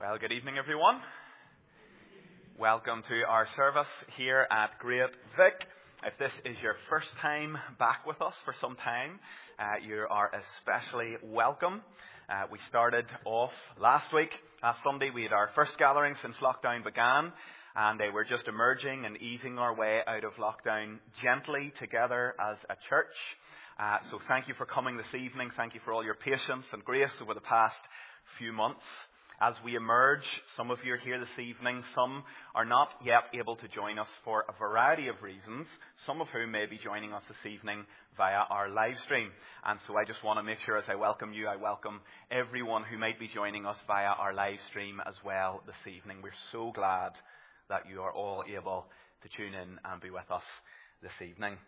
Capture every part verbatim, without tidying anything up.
Well, good evening, everyone. Welcome to our service here at Great Vic. If this is your first time back with us for some time, uh, you are especially welcome. Uh, we started off last week, last Sunday. We had our first gathering since lockdown began, and uh, we're just emerging and easing our way out of lockdown gently together as a church. Uh, so thank you for coming this evening. Thank you for all your patience and grace over the past few months. As we emerge, some of you are here this evening, some are not yet able to join us for a variety of reasons, some of whom may be joining us this evening via our live stream. And so I just want to make sure as I welcome you, I welcome everyone who might be joining us via our live stream as well this evening. We're so glad that you are all able to tune in and be with us this evening.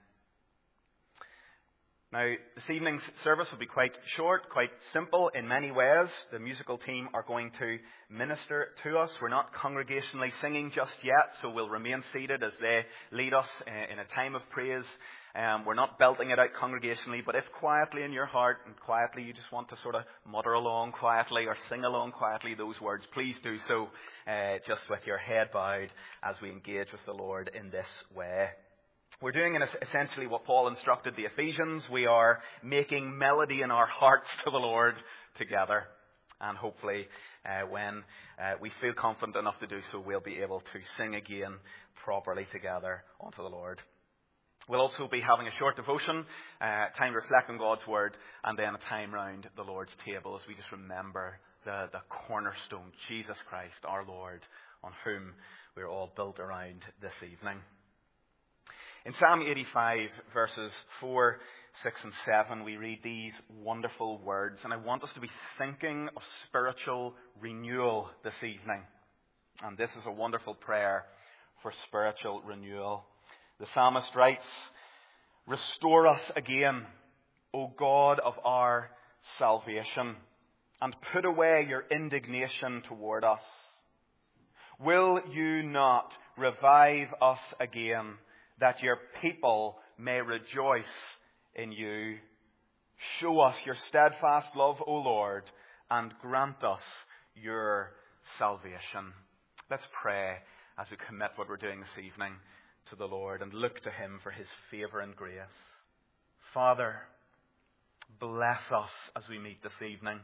Now, this evening's service will be quite short, quite simple in many ways. The musical team are going to minister to us. We're not congregationally singing just yet, so we'll remain seated as they lead us in a time of praise. Um, we're not belting it out congregationally, but if quietly in your heart and quietly you just want to sort of mutter along quietly or sing along quietly those words, please do so uh, just with your head bowed as we engage with the Lord in this way. We're doing essentially what Paul instructed the Ephesians. We are making melody in our hearts to the Lord together. And hopefully uh, when uh, we feel confident enough to do so, we'll be able to sing again properly together unto the Lord. We'll also be having a short devotion, uh, time to reflect on God's Word, and then a time round the Lord's table as we just remember the, the cornerstone, Jesus Christ, our Lord, on whom we're all built around this evening. In Psalm eighty-five, verses four, six and seven, we read these wonderful words. And I want us to be thinking of spiritual renewal this evening. And this is a wonderful prayer for spiritual renewal. The psalmist writes, "Restore us again, O God of our salvation, and put away your indignation toward us. Will you not revive us again, that your people may rejoice in you? Show us your steadfast love, O Lord, and grant us your salvation." Let's pray as we commit what we're doing this evening to the Lord and look to Him for His favour and grace. Father, bless us as we meet this evening.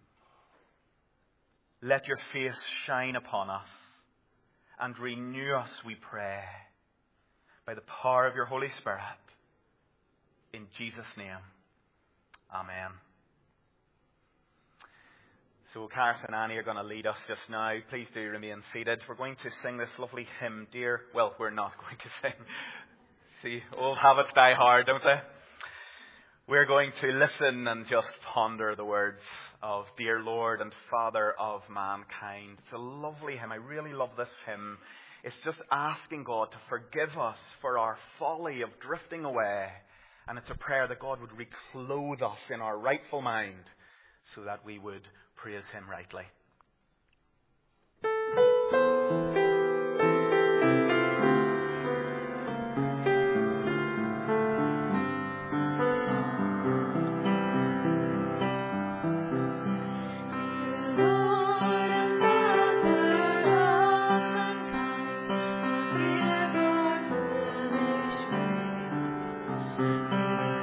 Let your face shine upon us and renew us, we pray, by the power of your Holy Spirit. In Jesus' name, amen. So Karis and Annie are going to lead us just now. Please do remain seated. We're going to sing this lovely hymn, Dear... Well, we're not going to sing. See, old habits die hard, don't they? We're going to listen and just ponder the words of Dear Lord and Father of mankind. It's a lovely hymn. I really love this hymn. It's just asking God to forgive us for our folly of drifting away. And it's a prayer that God would reclothe us in our rightful mind so that we would praise Him rightly.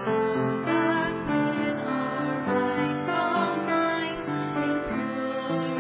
Mind, improve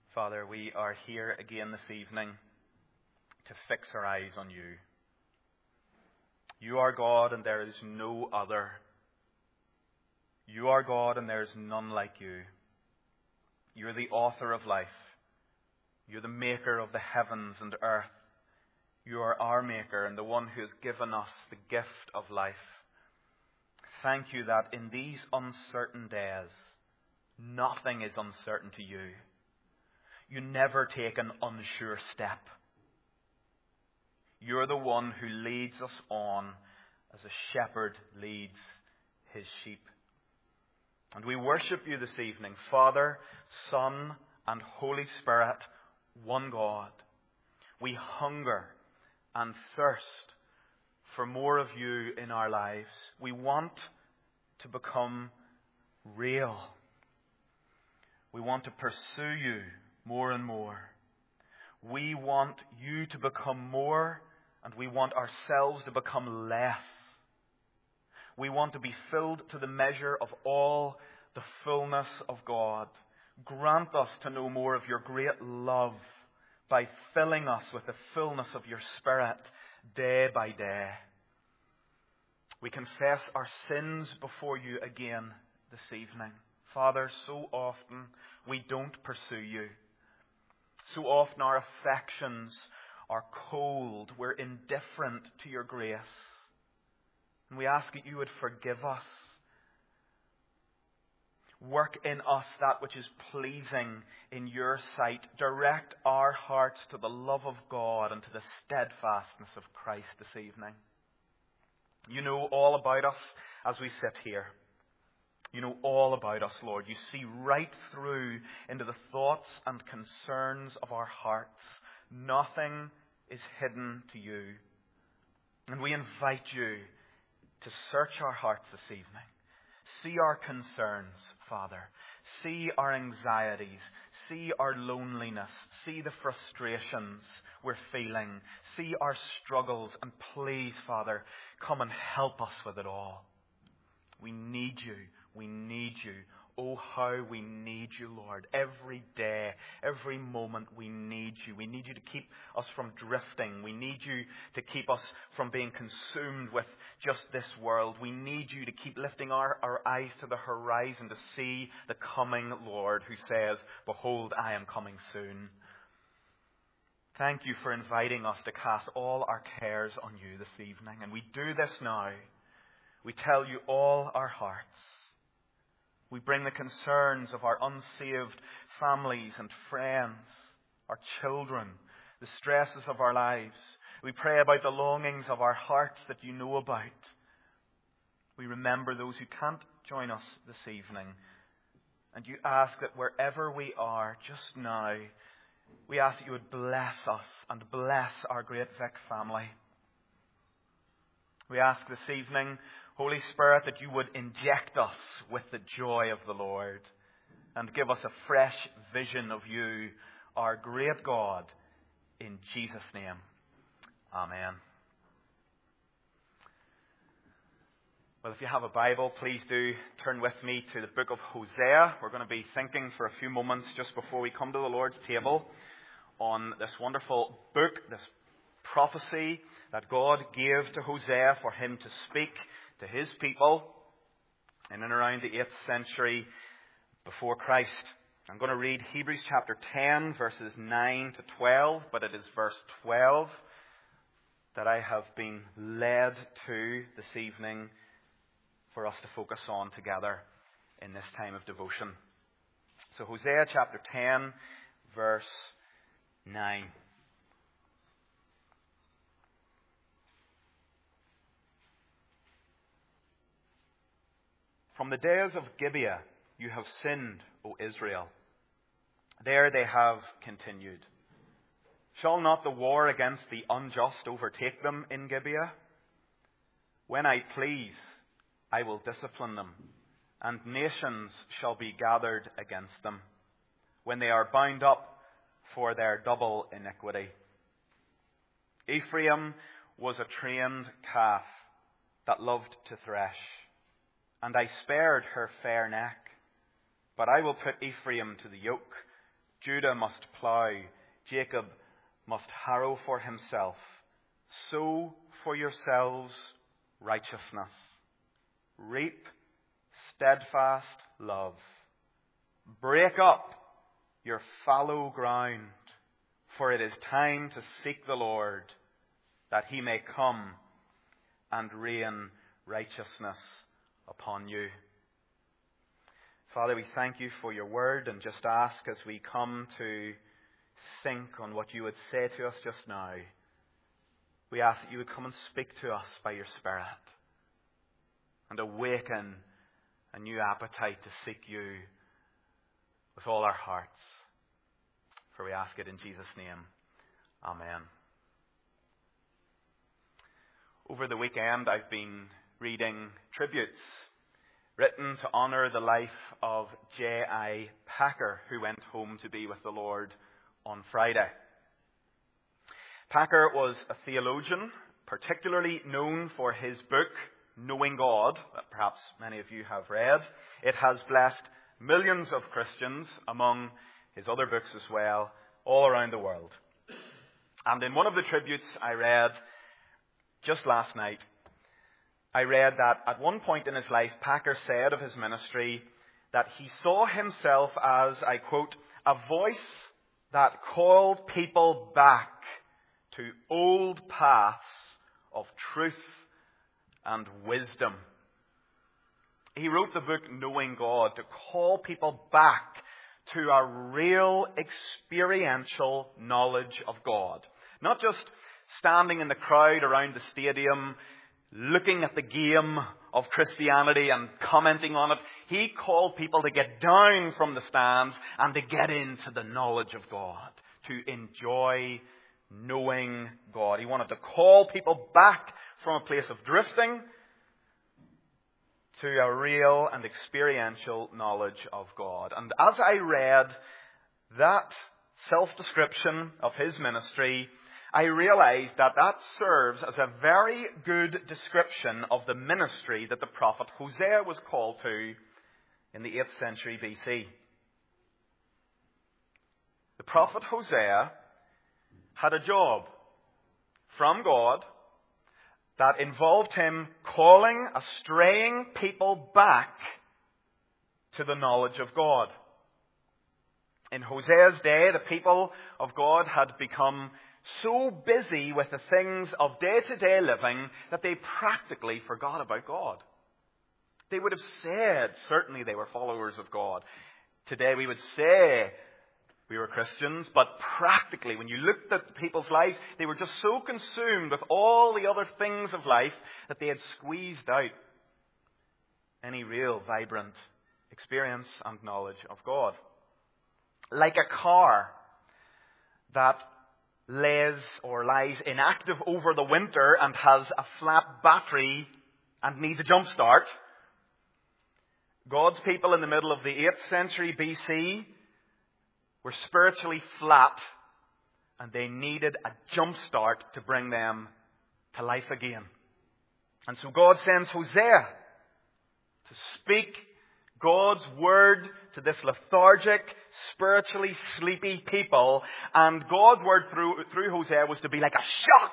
Father, we are here again this evening to fix our eyes on you. You are God and there is no other. You are God and there is none like you. You're the author of life. You're the maker of the heavens and earth. You are our maker and the one who has given us the gift of life. Thank you that in these uncertain days, nothing is uncertain to you. You never take an unsure step. You're the one who leads us on as a shepherd leads his sheep. And we worship you this evening, Father, Son, and Holy Spirit, one God. We hunger and thirst for more of you in our lives. We want to become real. We want to pursue you more and more. We want you to become more, and we want ourselves to become less. We want to be filled to the measure of all the fullness of God. Grant us to know more of your great love by filling us with the fullness of your Spirit day by day. We confess our sins before you again this evening. Father, so often we don't pursue you. So often our affections are cold. We're indifferent to your grace. And we ask that you would forgive us. Work in us that which is pleasing in your sight. Direct our hearts to the love of God and to the steadfastness of Christ this evening. You know all about us as we sit here. You know all about us, Lord. You see right through into the thoughts and concerns of our hearts. Nothing is hidden to you. And we invite you to search our hearts this evening. See our concerns, Father. See our anxieties. See our loneliness. See the frustrations we're feeling. See our struggles. And please, Father, come and help us with it all. We need you. We need you. Oh, how we need you, Lord. Every day, every moment we need you. We need you to keep us from drifting. We need you to keep us from being consumed with just this world. We need you to keep lifting our, our eyes to the horizon to see the coming Lord who says, behold, I am coming soon. Thank you for inviting us to cast all our cares on you this evening. And we do this now. We tell you all our hearts. We bring the concerns of our unsaved families and friends, our children, the stresses of our lives. We pray about the longings of our hearts that you know about. We remember those who can't join us this evening. And you ask that wherever we are just now, we ask that you would bless us and bless our Great Vic family. We ask this evening, Holy Spirit, that you would inject us with the joy of the Lord and give us a fresh vision of you, our great God, in Jesus' name. Amen. Well, if you have a Bible, please do turn with me to the book of Hosea. We're going to be thinking for a few moments just before we come to the Lord's table on this wonderful book, this prophecy that God gave to Hosea for him to speak to his people in and around the eighth century before Christ. I'm going to read Hebrews chapter ten, verses nine to twelve, but it is verse twelve that I have been led to this evening for us to focus on together in this time of devotion. So Hosea chapter ten, verse nine. From the days of Gibeah you have sinned, O Israel. There they have continued. Shall not the war against the unjust overtake them in Gibeah? When I please, I will discipline them, and nations shall be gathered against them, when they are bound up for their double iniquity. Ephraim was a trained calf that loved to thresh, and I spared her fair neck. But I will put Ephraim to the yoke Judah must plough, Jacob must harrow for himself. Sow for yourselves righteousness. Reap steadfast love. Break up your fallow ground, for it is time to seek the Lord, that he may come and rain righteousness upon you. Father, we thank you for your word, and just ask as we come to think on what you would say to us just now, we ask that you would come and speak to us by your Spirit and awaken a new appetite to seek you with all our hearts. For we ask it in Jesus' name. Amen. Over the weekend, I've been reading tributes written to honour the life of J I Packer, who went home to be with the Lord on Friday. Packer was a theologian, particularly known for his book, Knowing God, that perhaps many of you have read. It has blessed millions of Christians, among his other books as well, all around the world. And in one of the tributes I read just last night, I read that at one point in his life, Packer said of his ministry that he saw himself as, I quote, a voice that called people back to old paths of truth and wisdom. He wrote the book Knowing God to call people back to a real experiential knowledge of God. Not just standing in the crowd around the stadium, looking at the game of Christianity and commenting on it. He called people to get down from the stands and to get into the knowledge of God, to enjoy knowing God. He wanted to call people back from a place of drifting to a real and experiential knowledge of God. And as I read that self-description of his ministry, I realized that that serves as a very good description of the ministry that the prophet Hosea was called to in the eighth century B C. The prophet Hosea had a job from God that involved him calling a straying people back to the knowledge of God. In Hosea's day, the people of God had become so busy with the things of day-to-day living that they practically forgot about God. They would have said, certainly they were followers of God. Today we would say we were Christians, but practically, when you looked at the people's lives, they were just so consumed with all the other things of life that they had squeezed out any real vibrant experience and knowledge of God. Like a car that lays or lies inactive over the winter and has a flat battery and needs a jump start, God's people in the middle of the eighth century B C were spiritually flat, and they needed a jump start to bring them to life again. And so God sends Hosea to speak God's word to this lethargic, spiritually sleepy people. And God's word through, through Hosea was to be like a shock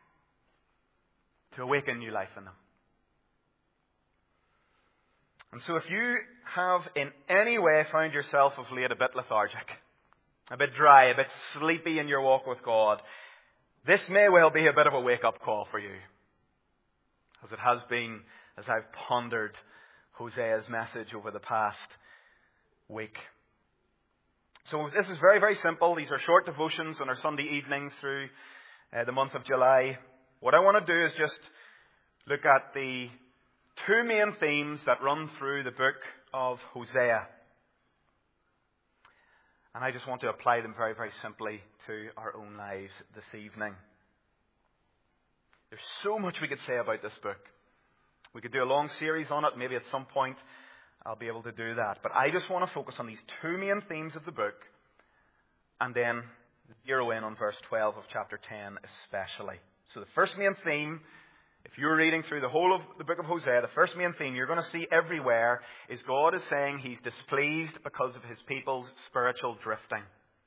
to awaken new life in them. And so if you have in any way found yourself of late a bit lethargic, a bit dry, a bit sleepy in your walk with God, this may well be a bit of a wake-up call for you, as it has been as I've pondered Hosea's message over the past week. So this is very, very simple. These are short devotions on our Sunday evenings through uh, the month of July. What I want to do is just look at the two main themes that run through the book of Hosea. And I just want to apply them very, very simply to our own lives this evening. There's so much we could say about this book. We could do a long series on it. Maybe at some point I'll be able to do that. But I just want to focus on these two main themes of the book, and then zero in on verse twelve of chapter ten especially. So the first main theme, if you're reading through the whole of the book of Hosea, the first main theme you're going to see everywhere is God is saying He's displeased because of His people's spiritual drifting.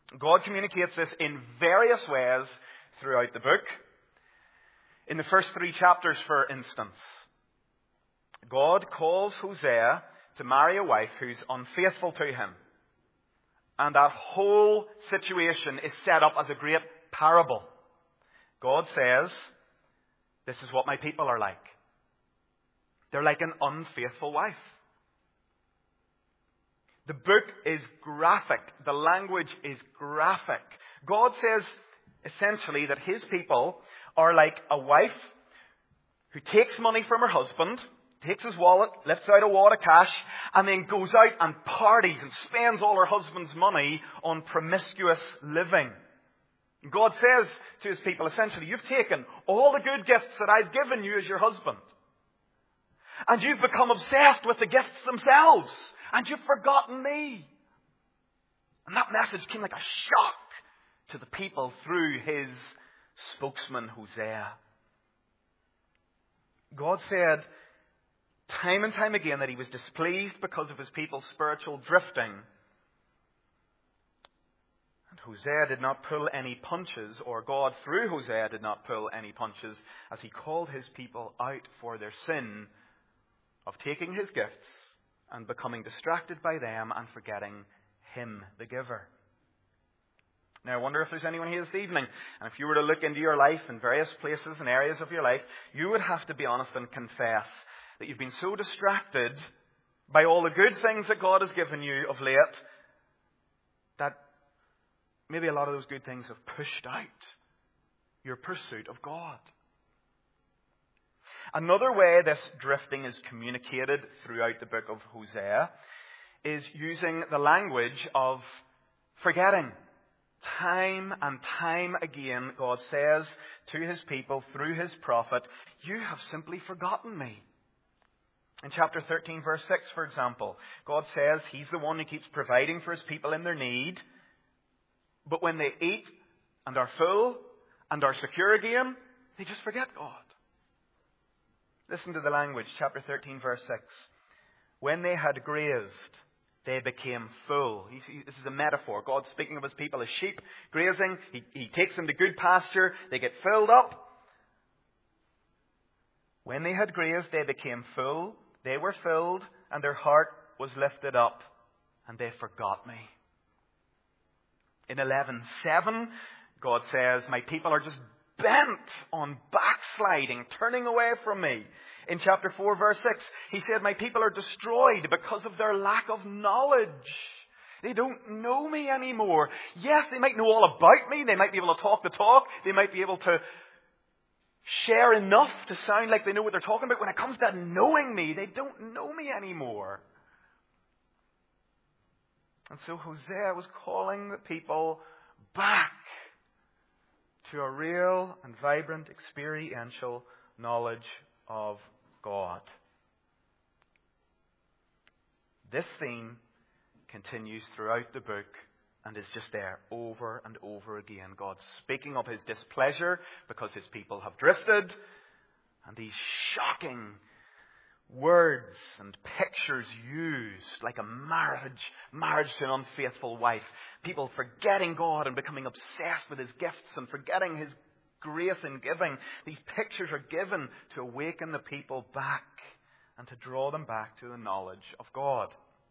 God communicates this in various ways throughout the book. In the first three chapters, for instance, God calls Hosea to marry a wife who's unfaithful to him. And that whole situation is set up as a great parable. God says, this is what my people are like. They're like an unfaithful wife. The book is graphic. The language is graphic. God says, essentially, that his people are like a wife who takes money from her husband, takes his wallet, lifts out a wad of cash, and then goes out and parties and spends all her husband's money on promiscuous living. God says to his people, essentially, you've taken all the good gifts that I've given you as your husband, and you've become obsessed with the gifts themselves, and you've forgotten me. And that message came like a shock to the people through his spokesman, Hosea. God said time and time again that he was displeased because of his people's spiritual drifting. And Hosea did not pull any punches, or God through Hosea did not pull any punches, as he called his people out for their sin of taking his gifts and becoming distracted by them and forgetting him, the giver. Now, I wonder if there's anyone here this evening, and if you were to look into your life in various places and areas of your life, you would have to be honest and confess that you've been so distracted by all the good things that God has given you of late that maybe a lot of those good things have pushed out your pursuit of God. Another way this drifting is communicated throughout the book of Hosea is using the language of forgetting. Time and time again, God says to his people through his prophet, you have simply forgotten me. In chapter thirteen, verse six, for example, God says he's the one who keeps providing for his people in their need. But when they eat and are full and are secure again, they just forget God. Listen to the language, chapter thirteen, verse six. When they had grazed, they became full. This is a metaphor. God's speaking of his people as sheep grazing. He, he takes them to good pasture. They get filled up. When they had grazed, they became full. They were filled, and their heart was lifted up, and they forgot me. In eleven seven, God says, my people are just bent on backsliding, turning away from me. In chapter four, verse six, he said, my people are destroyed because of their lack of knowledge. They don't know me anymore. Yes, they might know all about me. They might be able to talk the talk. They might be able to share enough to sound like they know what they're talking about. When it comes to knowing me, they don't know me anymore. And so Hosea was calling the people back to a real and vibrant experiential knowledge of God. This theme continues throughout the book and is just there over and over again. God speaking of his displeasure because his people have drifted, and these shocking words and pictures used like a marriage, marriage to an unfaithful wife. People forgetting God and becoming obsessed with his gifts and forgetting his grace in giving. These pictures are given to awaken the people back and to draw them back to the knowledge of God.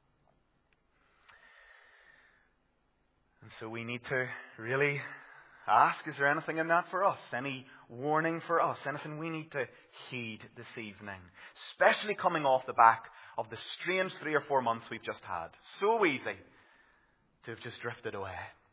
And so we need to really ask, is there anything in that for us? Any warning for us? Anything we need to heed this evening? Especially coming off the back of the strange three or four months we've just had. So easy to have just drifted away.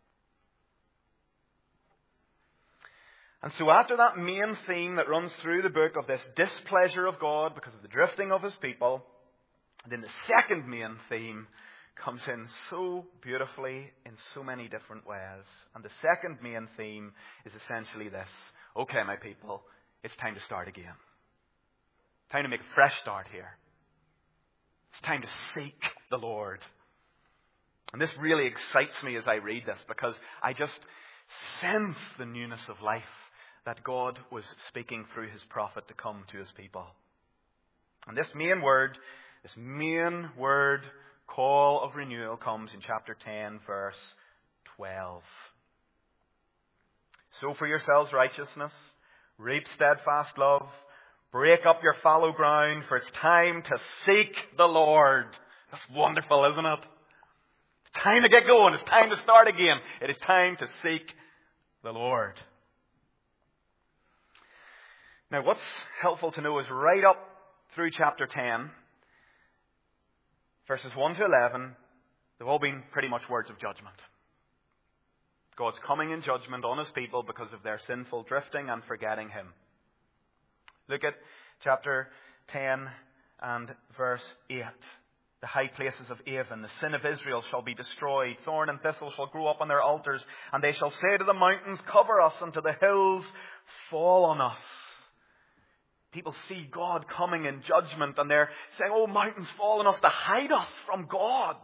And so after that main theme that runs through the book of this displeasure of God because of the drifting of his people, then the second main theme comes in so beautifully in so many different ways. And the second main theme is essentially this. Okay, my people, it's time to start again. Time to make a fresh start here. It's time to seek the Lord. And this really excites me as I read this, because I just sense the newness of life that God was speaking through his prophet to come to his people. And this main word, this main word, call of renewal, comes in chapter ten, verse twelve. Sow for yourselves righteousness, reap steadfast love, break up your fallow ground, for it's time to seek the Lord. That's wonderful, isn't it? It's time to get going. It's time to start again. It is time to seek the Lord. Now, what's helpful to know is right up through chapter ten, verses one to eleven, they've all been pretty much words of judgment. God's coming in judgment on His people because of their sinful drifting and forgetting Him. Look at chapter ten and verse eight. The high places of Avon, the sin of Israel shall be destroyed. Thorn and thistle shall grow up on their altars, and they shall say to the mountains, cover us, and to the hills, fall on us. People see God coming in judgment, and they're saying, oh, mountains, fall on us to hide us from God.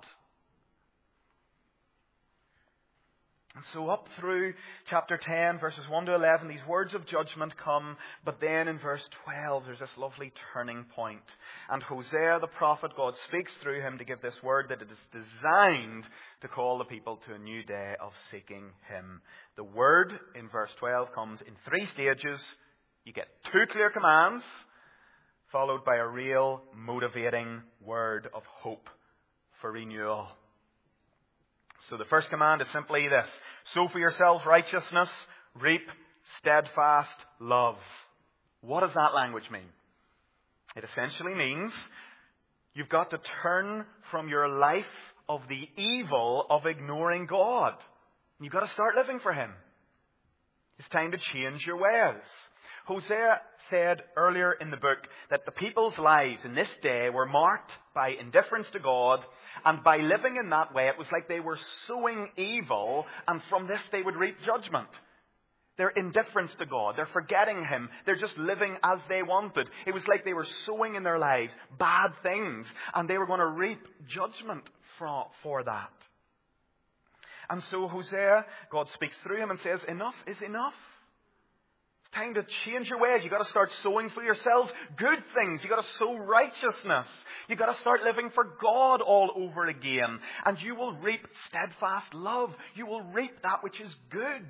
And so up through chapter ten, verses one to eleven, these words of judgment come. But then in verse twelve, there's this lovely turning point. And Hosea the prophet, God speaks through him to give this word that it is designed to call the people to a new day of seeking Him. The word in verse twelve comes in three stages. You get two clear commands, followed by a real motivating word of hope for renewal. So the first command is simply this: sow for yourselves righteousness, reap steadfast love. What does that language mean? It essentially means you've got to turn from your life of the evil of ignoring God. You've got to start living for Him. It's time to change your ways. Hosea said earlier in the book that the people's lives in this day were marked by indifference to God, and by living in that way, it was like they were sowing evil, and from this they would reap judgment. Their indifference to God, they're forgetting Him, they're just living as they wanted. It was like they were sowing in their lives bad things, and they were going to reap judgment for, for that. And so Hosea, God speaks through him and says, enough is enough. Time to change your ways. You've got to start sowing for yourselves good things. You've got to sow righteousness. You've got to start living for God all over again. And you will reap steadfast love. You will reap that which is good.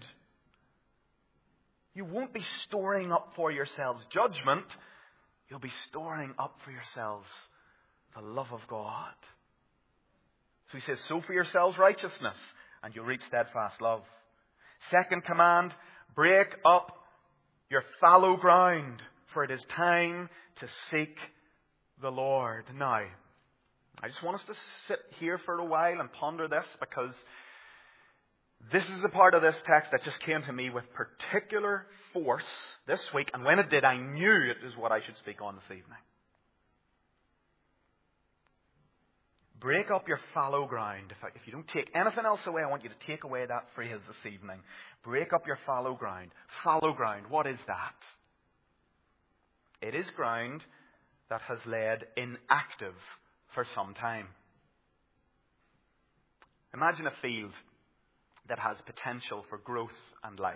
You won't be storing up for yourselves judgment. You'll be storing up for yourselves the love of God. So he says, sow for yourselves righteousness, and you'll reap steadfast love. Second command, break up your fallow ground, for it is time to seek the Lord. Now, I just want us to sit here for a while and ponder this, because this is the part of this text that just came to me with particular force this week, and when it did, I knew it is what I should speak on this evening. Break up your fallow ground. If, I, if you don't take anything else away, I want you to take away that phrase this evening. Break up your fallow ground. Fallow ground, what is that? It is ground that has laid inactive for some time. Imagine a field that has potential for growth and life.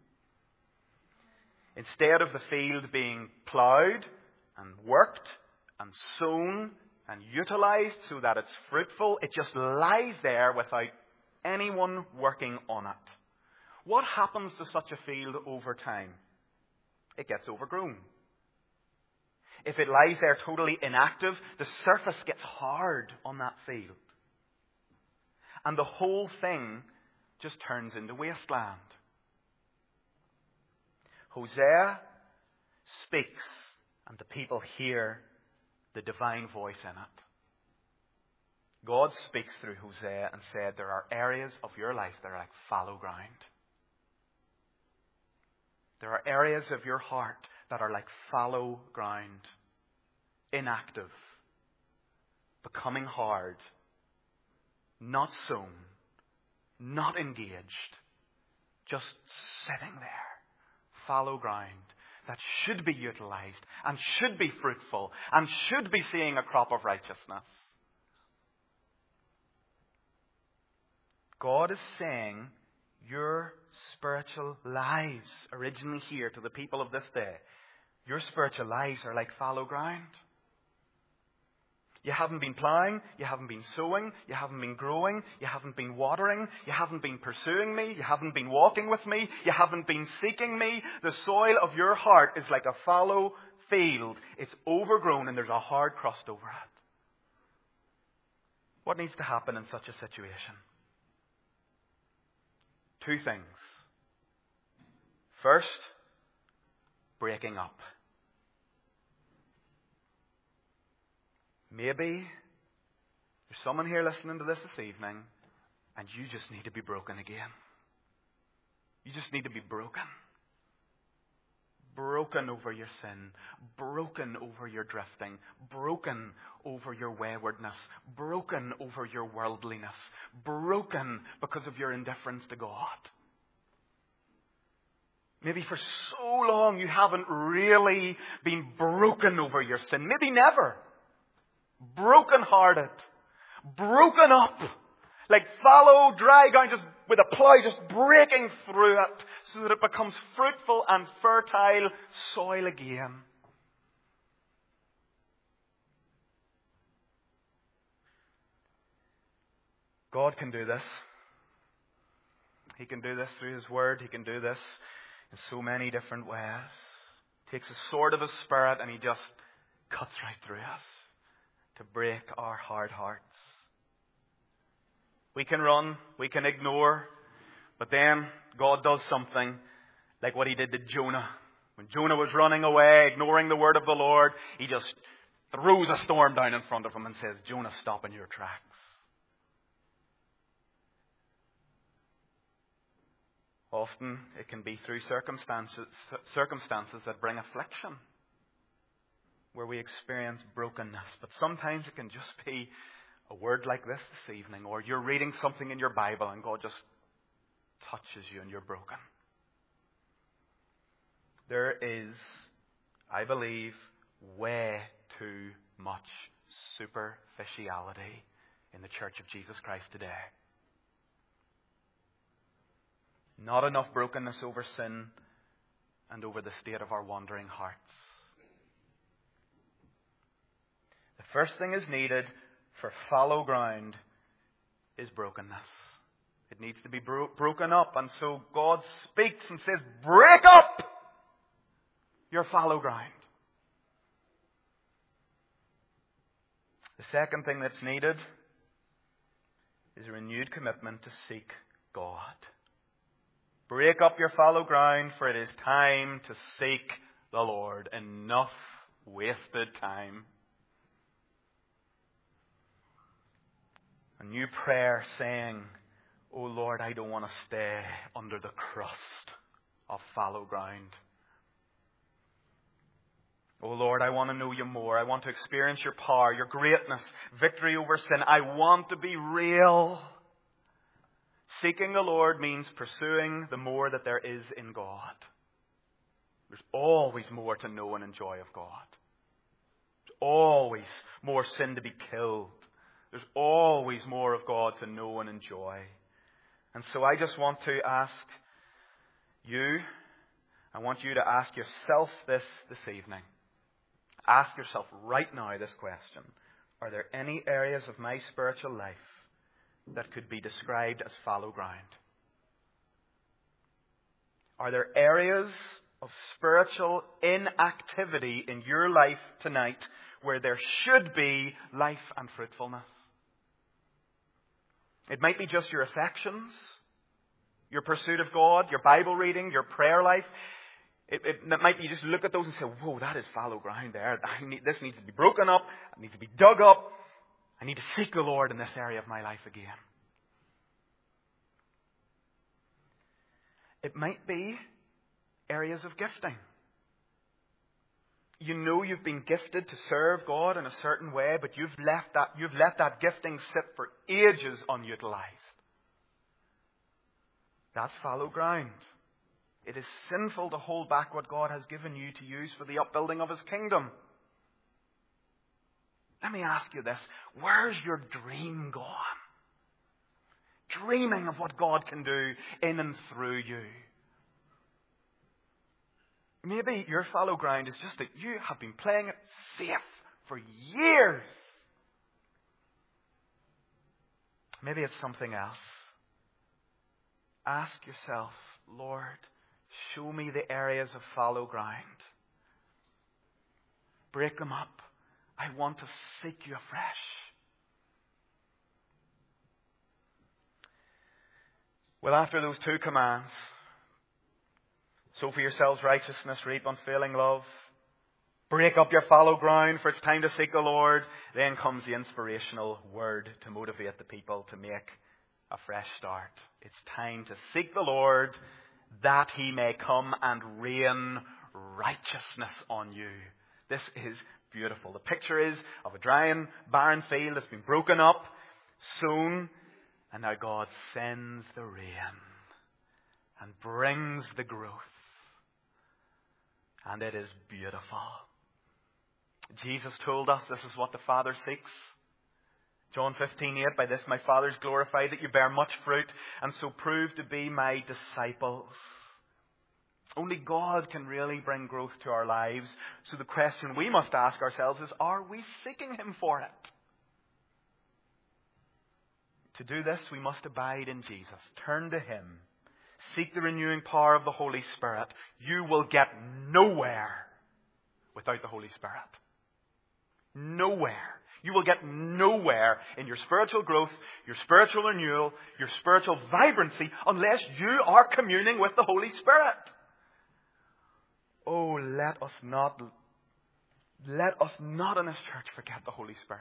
Instead of the field being ploughed and worked and sown and utilized so that it's fruitful, it just lies there without anyone working on it. What happens to such a field over time? It gets overgrown. If it lies there totally inactive, the surface gets hard on that field. And the whole thing just turns into wasteland. Hosea speaks, and the people hear the divine voice in it. God speaks through Hosea and said, there are areas of your life that are like fallow ground. There are areas of your heart that are like fallow ground, inactive, becoming hard, not sown, not engaged, just sitting there, fallow ground that should be utilized and should be fruitful and should be seeing a crop of righteousness. God is saying, your spiritual lives, originally here to the people of this day, your spiritual lives are like fallow ground. You haven't been plowing, you haven't been sowing, you haven't been growing, you haven't been watering, you haven't been pursuing me, you haven't been walking with me, you haven't been seeking me. The soil of your heart is like a fallow field. It's overgrown and there's a hard crust over it. What needs to happen in such a situation? Two things. First, breaking up. Maybe there's someone here listening to this this evening and you just need to be broken again. You just need to be broken. Broken over your sin. Broken over your drifting. Broken over your waywardness. Broken over your worldliness. Broken because of your indifference to God. Maybe for so long you haven't really been broken over your sin. Maybe never. Broken-hearted. Broken up. Like fallow, dry ground, just with a plough, just breaking through it so that it becomes fruitful and fertile soil again. God can do this. He can do this through His Word. He can do this in so many different ways. He takes a sword of His Spirit and He just cuts right through us to break our hard hearts. We can run, we can ignore, but then God does something like what He did to Jonah. When Jonah was running away, ignoring the word of the Lord, He just throws a storm down in front of him and says, Jonah, stop in your tracks. Often it can be through circumstances, circumstances that bring affliction, where we experience brokenness. But sometimes it can just be a word like this this evening, or you're reading something in your Bible and God just touches you and you're broken. There is, I believe, way too much superficiality in the Church of Jesus Christ today. Not enough brokenness over sin and over the state of our wandering hearts. The first thing is needed for fallow ground is brokenness. It needs to be bro- broken up. And so God speaks and says, break up your fallow ground. The second thing that's needed is a renewed commitment to seek God. Break up your fallow ground, for it is time to seek the Lord. Enough wasted time. A new prayer saying, Oh Lord, I don't want to stay under the crust of fallow ground. Oh Lord, I want to know You more. I want to experience Your power, Your greatness, victory over sin. I want to be real. Seeking the Lord means pursuing the more that there is in God. There's always more to know and enjoy of God. There's always more sin to be killed. There's always more of God to know and enjoy. And so I just want to ask you, I want you to ask yourself this this evening. Ask yourself right now this question. Are there any areas of my spiritual life that could be described as fallow ground? Are there areas of spiritual inactivity in your life tonight where there should be life and fruitfulness? It might be just your affections, your pursuit of God, your Bible reading, your prayer life. It, it, it might be you just look at those and say, whoa, that is fallow ground there. I need, this needs to be broken up. It needs to be dug up. I need to seek the Lord in this area of my life again. It might be areas of gifting. You know you've been gifted to serve God in a certain way, but you've left that, you've let that gifting sit for ages unutilized. That's fallow ground. It is sinful to hold back what God has given you to use for the upbuilding of His kingdom. Let me ask you this. Where's your dream gone? Dreaming of what God can do in and through you. Maybe your fallow ground is just that you have been playing it safe for years. Maybe it's something else. Ask yourself, Lord, show me the areas of fallow ground. Break them up. I want to seek you afresh. Well, after those two commands, sow for yourselves righteousness, reap unfailing love, break up your fallow ground, for it's time to seek the Lord, then comes the inspirational word to motivate the people to make a fresh start. It's time to seek the Lord, that He may come and rain righteousness on you. This is beautiful. The picture is of a dry and barren field that's been broken up, sown, and now God sends the rain and brings the growth. And it is beautiful. Jesus told us this is what the Father seeks. John fifteen eight, by this my Father is glorified, that you bear much fruit, and so prove to be my disciples. Only God can really bring growth to our lives. So the question we must ask ourselves is, are we seeking Him for it? To do this, we must abide in Jesus. Turn to Him. Seek the renewing power of the Holy Spirit. You will get nowhere without the Holy Spirit. Nowhere. You will get nowhere in your spiritual growth, your spiritual renewal, your spiritual vibrancy, unless you are communing with the Holy Spirit. Oh, let us not, let us not in this church forget the Holy Spirit.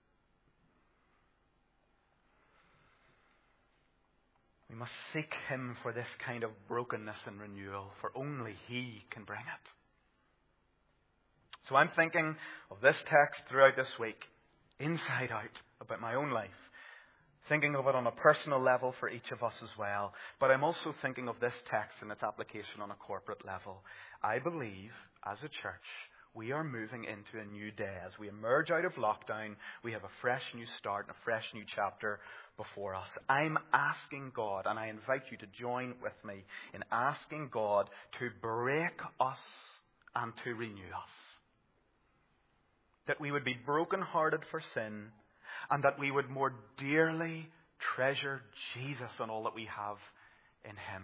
We must seek Him for this kind of brokenness and renewal, for only He can bring it. So I'm thinking of this text throughout this week, inside out, about my own life. Thinking of it on a personal level for each of us as well. But I'm also thinking of this text and its application on a corporate level. I believe, as a church, we are moving into a new day. As we emerge out of lockdown, we have a fresh new start and a fresh new chapter before us. I'm asking God, and I invite you to join with me in asking God to break us and to renew us. That we would be brokenhearted for sin, and that we would more dearly treasure Jesus and all that we have in Him.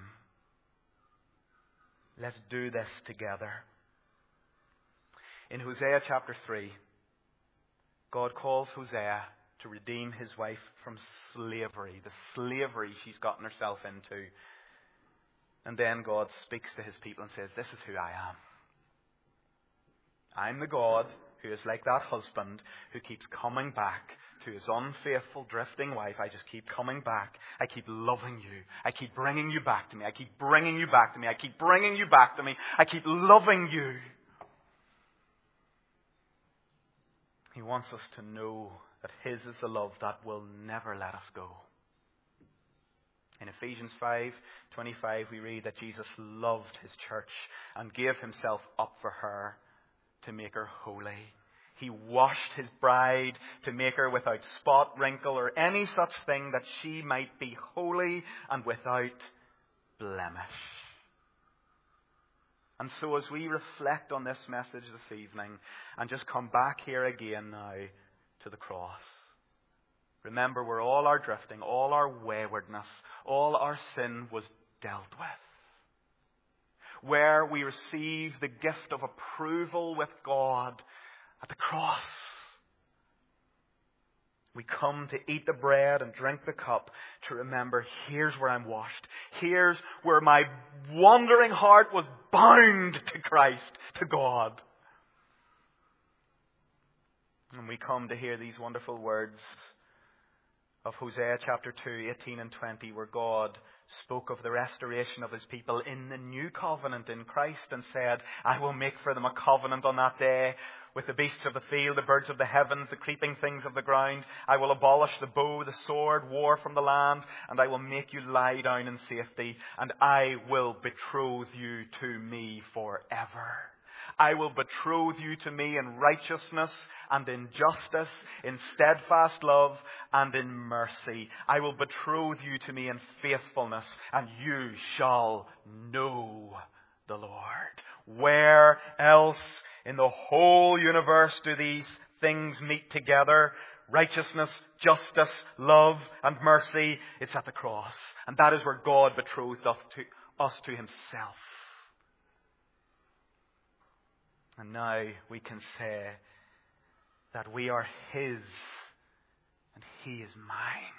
Let's do this together. In Hosea chapter three, God calls Hosea to redeem his wife from slavery, the slavery she's gotten herself into. And then God speaks to His people and says, this is who I am. I'm the God who is like that husband who keeps coming back to his unfaithful, drifting wife. I just keep coming back. I keep loving you. I keep bringing you back to me. I keep bringing you back to me. I keep bringing you back to me. I keep loving you. He wants us to know that His is the love that will never let us go. In Ephesians five twenty-five, we read that Jesus loved His church and gave Himself up for her to make her holy. He washed His bride to make her without spot, wrinkle, or any such thing, that she might be holy and without blemish. And so as we reflect on this message this evening and just come back here again now to the cross, remember where all our drifting, all our waywardness, all our sin was dealt with. Where we receive the gift of approval with God at the cross. We come to eat the bread and drink the cup to remember, here's where I'm washed. Here's where my wandering heart was bound to Christ, to God. And we come to hear these wonderful words of Hosea chapter two, eighteen and twenty, where God spoke of the restoration of His people in the new covenant in Christ and said, I will make for them a covenant on that day with the beasts of the field, the birds of the heavens, the creeping things of the ground. I will abolish the bow, the sword, war from the land, and I will make you lie down in safety, and I will betroth you to me forever. I will betroth you to me in righteousness and in justice, in steadfast love and in mercy. I will betroth you to me in faithfulness, and you shall know the Lord. Where else in the whole universe do these things meet together? righteousness, justice, love, and mercy. It's at the cross. And that is where God betrothed us to, us to himself. And now we can say that we are his and he is mine.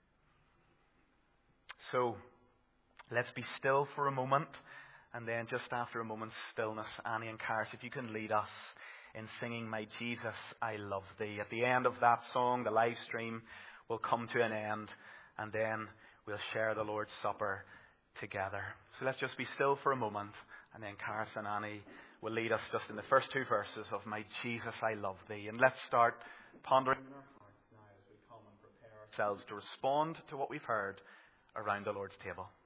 So, let's be still for a moment. And then just after a moment's stillness, Annie and Karis, if you can lead us in singing My Jesus, I Love Thee. At the end of that song, the live stream will come to an end. And then we'll share the Lord's Supper together. So let's just be still for a moment. And then Karis and Annie will lead us just in the first two verses of My Jesus, I Love Thee. And let's start pondering in our hearts now as we come and prepare ourselves to respond to what we've heard around the Lord's table.